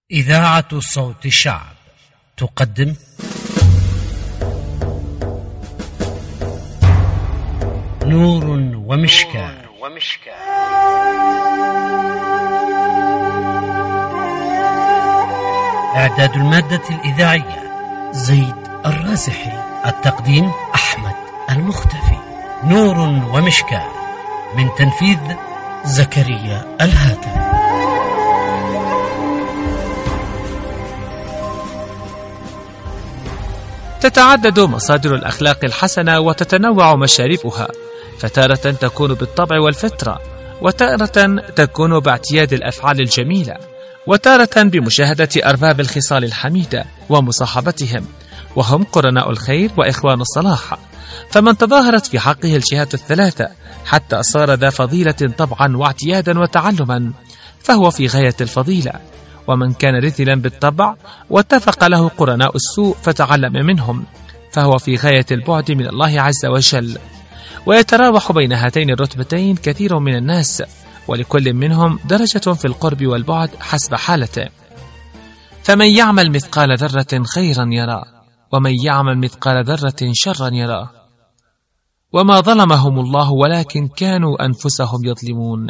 إذاعة صوت الشعب تقدم نور ومشكاة. إعداد المادة الإذاعية زيد الرازحي، التقديم أحمد المختفي. نور ومشكاة من تنفيذ زكريا الهاتف. تتعدد مصادر الأخلاق الحسنة وتتنوع مشاربها، فتارة تكون بالطبع والفطرة، وتارة تكون باعتياد الأفعال الجميلة، وتارة بمشاهدة أرباب الخصال الحميدة ومصاحبتهم، وهم قرناء الخير وإخوان الصلاح. فمن تظاهرت في حقه الجهات الثلاثة حتى صار ذا فضيلة طبعا واعتيادا وتعلما فهو في غاية الفضيلة، ومن كان رذلا بالطبع واتفق له قرناء السوء فتعلم منهم فهو في غاية البعد من الله عز وجل. ويتراوح بين هاتين الرتبتين كثير من الناس، ولكل منهم درجة في القرب والبعد حسب حالته. فمن يعمل مثقال ذرة خيرا يرى، ومن يعمل مثقال ذرة شرا يرى. وما ظلمهم الله ولكن كانوا أنفسهم يظلمون.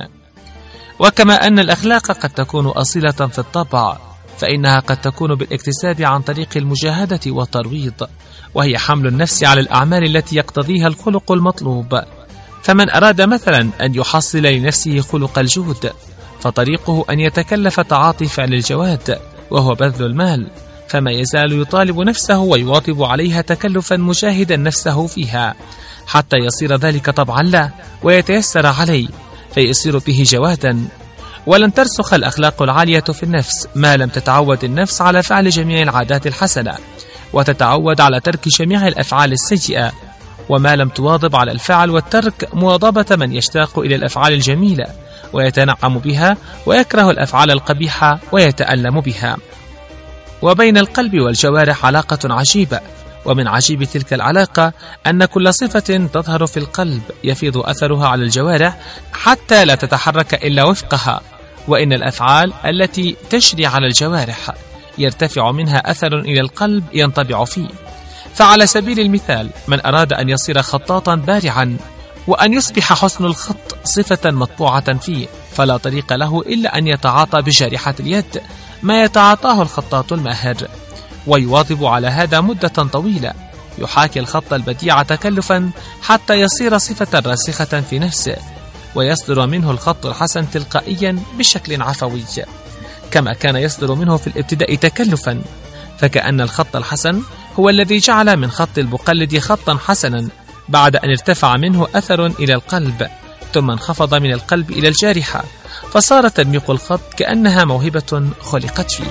وكما أن الأخلاق قد تكون أصيلة في الطبع، فإنها قد تكون بالاكتساب عن طريق المجاهدة والترويض، وهي حمل النفس على الأعمال التي يقتضيها الخلق المطلوب. فمن أراد مثلا أن يحصل لنفسه خلق الجود فطريقه أن يتكلف تعاطي فعل الجواد وهو بذل المال، فما يزال يطالب نفسه ويواظب عليها تكلفا مجاهدا نفسه فيها حتى يصير ذلك طبعا له ويتيسر عليه فيصير به جوادا. ولن ترسخ الأخلاق العالية في النفس ما لم تتعود النفس على فعل جميع العادات الحسنة وتتعود على ترك جميع الأفعال السيئة، وما لم تواظب على الفعل والترك مواظبة من يشتاق إلى الأفعال الجميلة ويتنعم بها ويكره الأفعال القبيحة ويتألم بها. وبين القلب والجوارح علاقة عجيبة، ومن عجيب تلك العلاقة أن كل صفة تظهر في القلب يفيض أثرها على الجوارح حتى لا تتحرك إلا وفقها، وإن الأفعال التي تجري على الجوارح يرتفع منها أثر إلى القلب ينطبع فيه. فعلى سبيل المثال من أراد أن يصير خطاطا بارعا وأن يصبح حسن الخط صفة مطبوعة فيه، فلا طريق له إلا أن يتعاطى بجارحة اليد ما يتعاطاه الخطاط الماهر، ويواظب على هذا مدة طويلة، يحاكي الخط البديع تكلفا حتى يصير صفة راسخة في نفسه، ويصدر منه الخط الحسن تلقائيا بشكل عفوي كما كان يصدر منه في الابتداء تكلفا. فكأن الخط الحسن هو الذي جعل من خط المقلد خطا حسنا بعد أن ارتفع منه أثر إلى القلب ثم انخفض من القلب إلى الجارحة، فصار تدميق الخط كأنها موهبة خلقت فيه.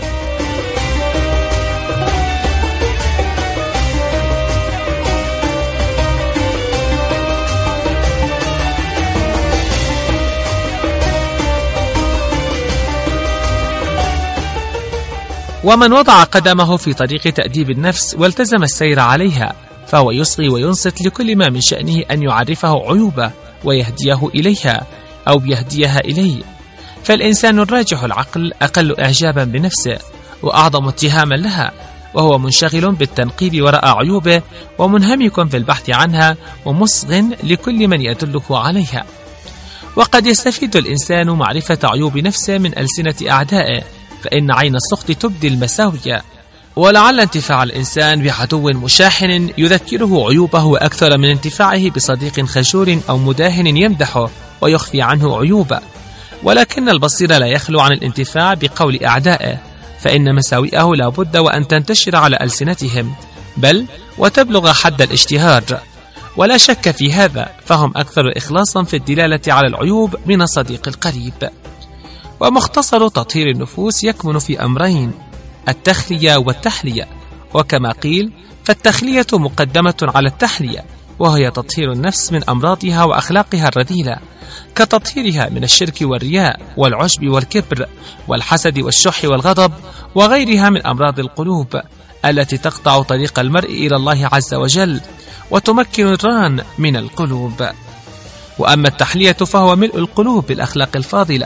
ومن وضع قدمه في طريق تأديب النفس والتزم السير عليها فهو يصغي وينصت لكل ما من شأنه أن يعرفه عيوبه ويهديه إليها أو يهديها إليه. فالإنسان الراجح العقل أقل إعجابا بنفسه وأعظم اتهاما لها، وهو منشغل بالتنقيب وراء عيوبه ومنهمك في البحث عنها ومصغ لكل من يدله عليها. وقد يستفيد الإنسان معرفة عيوب نفسه من ألسنة أعدائه، فإن عين السخط تبدي المساوية. ولعل انتفاع الإنسان بعدو مشاحن يذكره عيوبه أكثر من انتفاعه بصديق خجول أو مداهن يمدحه ويخفي عنه عيوبه. ولكن البصير لا يخلو عن الانتفاع بقول أعدائه، فإن مساوئه لا بد وأن تنتشر على ألسنتهم بل وتبلغ حد الاشتهار. ولا شك في هذا، فهم أكثر إخلاصا في الدلالة على العيوب من الصديق القريب. ومختصر تطهير النفوس يكمن في أمرين: التخلية والتحلية. وكما قيل فالتخلية مقدمة على التحلية، وهي تطهير النفس من أمراضها وأخلاقها الرذيلة كتطهيرها من الشرك والرياء والعجب والكبر والحسد والشح والغضب وغيرها من أمراض القلوب التي تقطع طريق المرء إلى الله عز وجل وتمكن الران من القلوب. وأما التحلية فهو ملء القلوب بالأخلاق الفاضلة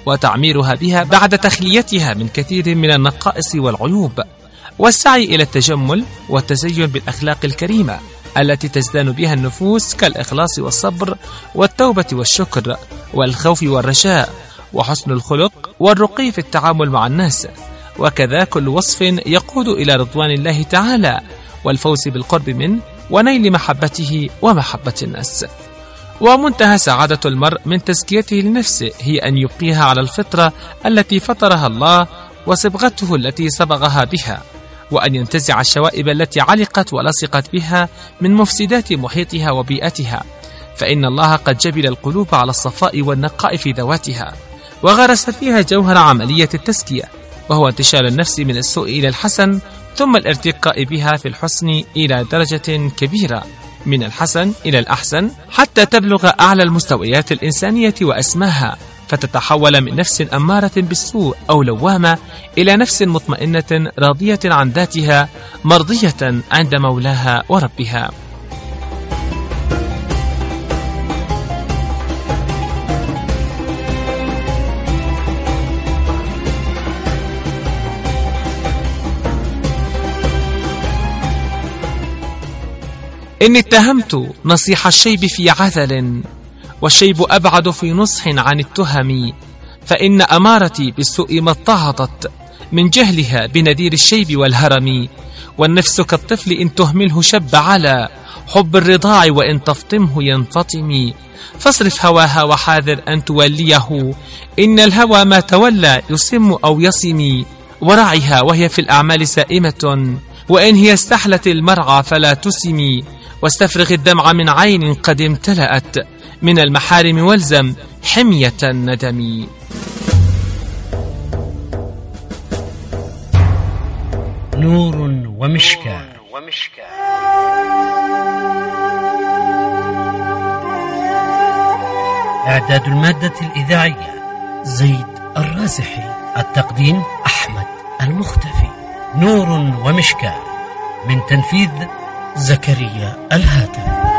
وتعميرها بها بعد تخليتها من كثير من النقائص والعيوب، والسعي إلى التجمل والتزين بالأخلاق الكريمة التي تزدان بها النفوس كالإخلاص والصبر والتوبة والشكر والخوف والرجاء وحسن الخلق والرقي في التعامل مع الناس، وكذا كل وصف يقود إلى رضوان الله تعالى والفوز بالقرب منه ونيل محبته ومحبة الناس. ومنتهى سعادة المرء من تزكيته لنفسه هي أن يبقيها على الفطرة التي فطرها الله وصبغته التي صبغها بها، وأن ينتزع الشوائب التي علقت ولصقت بها من مفسدات محيطها وبيئتها، فإن الله قد جبل القلوب على الصفاء والنقاء في ذواتها، وغرس فيها جوهر عملية التزكية، وهو انتشال النفس من السوء إلى الحسن، ثم الارتقاء بها في الحسن إلى درجة كبيرة من الحسن إلى الأحسن، حتى تبلغ أعلى المستويات الإنسانية وأسماها، فتتحول من نفس أمارة بالسوء أو لوامة إلى نفس مطمئنة راضية عن ذاتها مرضية عند مولاها وربها. إني اتهمت نصيح الشيب في عذل، والشيب أبعد في نصح عن التهم، فإن أمارتي بالسوء ما اتعظت من جهلها بنذير الشيب والهرم، والنفس كالطفل إن تهمله شب على حب الرضاع وإن تفطمه ينفطم، فاصرف هواها وحاذر أن توليه، إن الهوى ما تولى يسم أو يصم، ورعها وهي في الأعمال سائمة، وإن هي استحلت المرعى فلا تسم، واستفرغ الدمع من عين قد امتلأت من المحارم والزم حمية الندم. نور ومشكاة. إعداد المادة الإذاعية زيد الرازحي، التقديم أحمد المختفي. نور ومشكاة، من تنفيذ زكريا الهاتف.